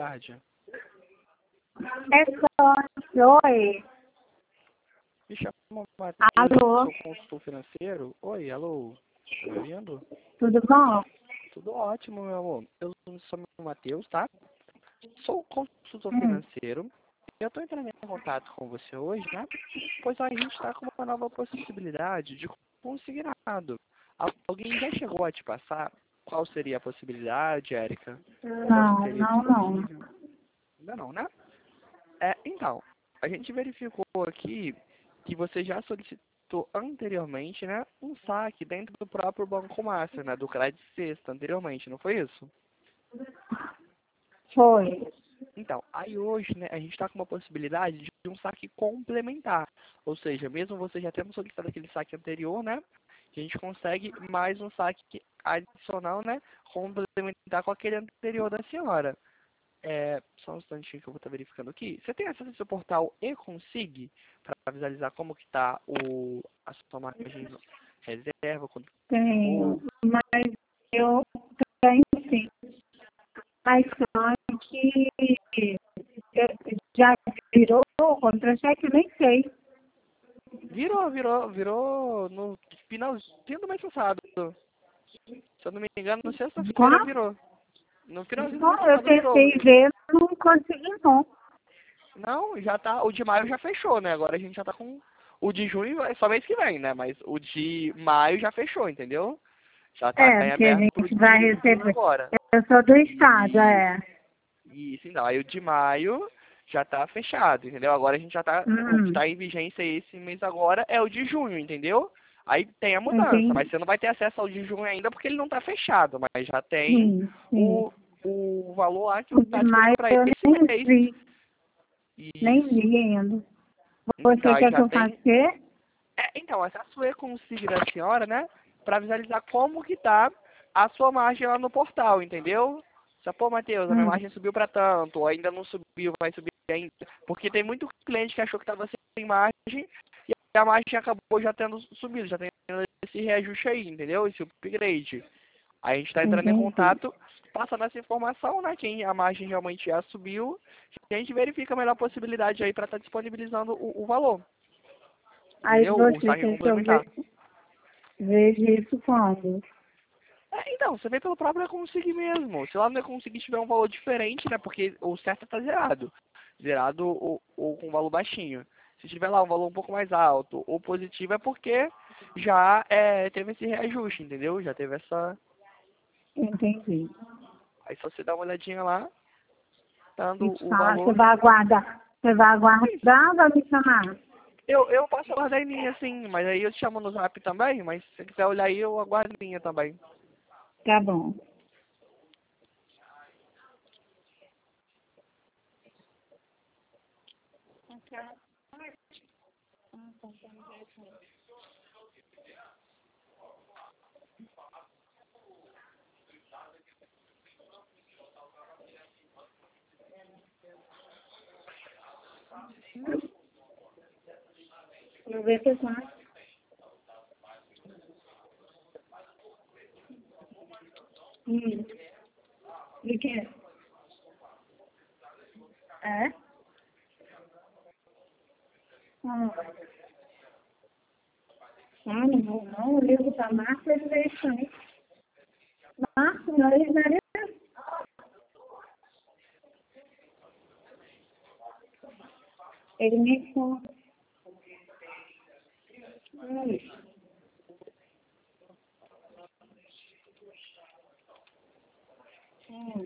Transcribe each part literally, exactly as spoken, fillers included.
tarde. É só. Oi. Me chamo Matheus, Alô? sou consultor financeiro. Oi, alô. Tá me ouvindo? Tudo bom? Tudo ótimo, meu amor. Eu sou o Matheus, tá? Sou consultor Hum. financeiro. Eu estou entrando em contato com você hoje, né? Pois a gente está com uma nova possibilidade de consignado. Alguém já chegou a te passar qual seria a possibilidade, Érica? Qual Não, seria não, não. disponível? Ainda não, né? É, então, a gente verificou aqui que você já solicitou anteriormente, né, um saque dentro do próprio Banco Master, né, do Crédito Sexta, anteriormente, não foi isso? Foi. Então, aí hoje, né, a gente está com uma possibilidade de um saque complementar, ou seja, mesmo você já tendo solicitado aquele saque anterior, né, a gente consegue mais um saque adicional, né, complementar com aquele anterior da senhora. É, só um instantinho que eu vou estar verificando aqui. Você tem acesso ao seu portal e-consig para visualizar como que está o, a sua margem de reserva, quanto Tenho. ficou? Mas eu tenho sim. Mas só que eu- já virou contra-cheque, eu nem sei. Virou, virou, virou no finalzinho do mês passado. Se eu não me engano, na sexta-feira Qual? virou. No finalzinho do mês Bom, eu passado virou. tentei ver, não consegui não. Não, já tá. O de maio já fechou, né? Agora a gente já tá com. O de junho é só mês que vem, né? Mas o de maio já fechou, entendeu? Já tá É, em porque a aberto pro gente vai de junho receber. agora. Eu sou do estado, E é. isso, então. Aí o de maio já tá fechado, entendeu? Agora a gente já tá. O que Hum, tá em vigência esse mês agora é o de junho, entendeu? Aí tem a mudança, mas entendi. você não vai ter acesso ao de junho ainda porque ele não tá fechado, mas já tem Sim, sim. o, o valor lá que O tá de disponível maio para eu esse nem mês. vi, nem Isso. vi ainda. Então, Você aí quer que já eu faça tem. o quê? É, então, acesso e-consig da senhora, né? Para visualizar como que tá a sua margem lá no portal, entendeu? Só, pô, Matheus, a minha Hum, margem subiu para tanto, ou ainda não subiu, vai subir ainda. Porque tem muito cliente que achou que estava sem margem e a margem acabou já tendo subido, já tendo esse reajuste aí, entendeu? Esse upgrade. Aí a gente está entrando em entendi. contato, passando essa informação, né? Que a margem realmente já subiu, e a gente verifica a melhor possibilidade aí para estar disponibilizando o, o valor. Aí Entendeu? O você saque quer que eu complementar. ve- veja isso quando? É, então, você vê pelo próprio conseguir mesmo. Se lá não conseguir tiver um valor diferente, né? Porque o certo tá zerado. Zerado ou, ou com valor baixinho. Se tiver lá um valor um pouco mais alto ou positivo, é porque já é, teve esse reajuste, entendeu? Já teve essa. Entendi. Aí só você dá uma olhadinha lá, dando Isso o fala, você valor. vai aguardar. Você vai aguardar ou vai me chamar? Eu, eu posso aguardar em linha, sim, mas aí eu te chamo no zap também, mas se você quiser olhar aí, eu aguardo em linha também. Tá bom. Vou ver se eu faço. Hum. De quê? É? Ah, ah, não vou não. Eu ligo pra Márcia e vejo também. Márcia, não é Maria? Ele me conta. Hum. Hum.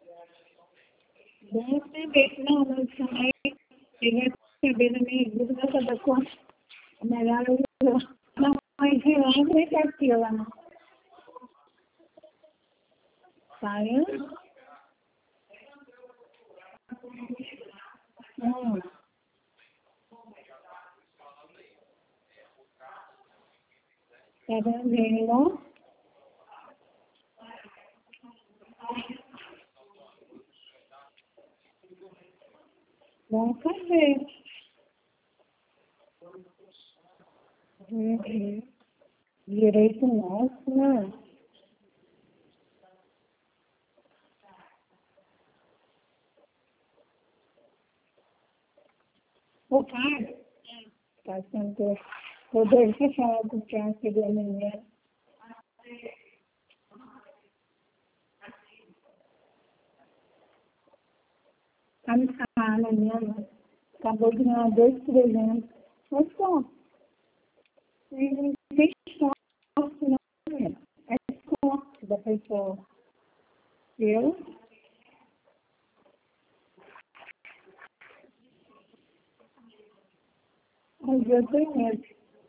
Bom saber. Não, não chamei. Ele vai saber da minha vida, vai saber quanto. É melhor eu não, mas de lá não é aquilo, não. Saiu? Hum. Tá vendo? Vamos fazer. Uhum. Direito nosso, né? O cara está sendo poder fechado com o câncer da mulher. A menina acabou de ganhar dois mil e trezentos. Mas só, não tem sorte, não. É sorte da pessoa. Eu, mas eu tenho medo.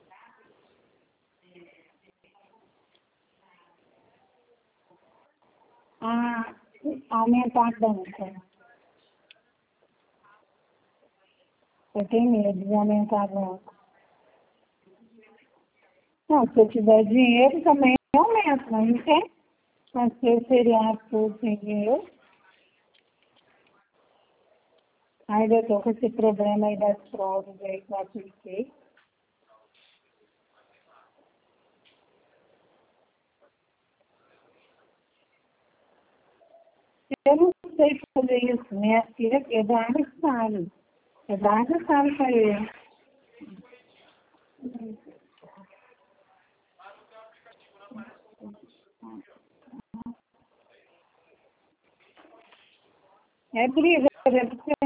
A aumentar a banca. Eu tenho medo de aumentar a banca. Não, se eu tiver dinheiro também aumenta, mas não tem. Mas se eu seria tudo sem dinheiro, ainda estou com esse problema aí das provas aí que eu apliquei. Eu não sei fazer isso. Minha filha, Eduardo sabe. Eduardo sabe fazer. É briga, porque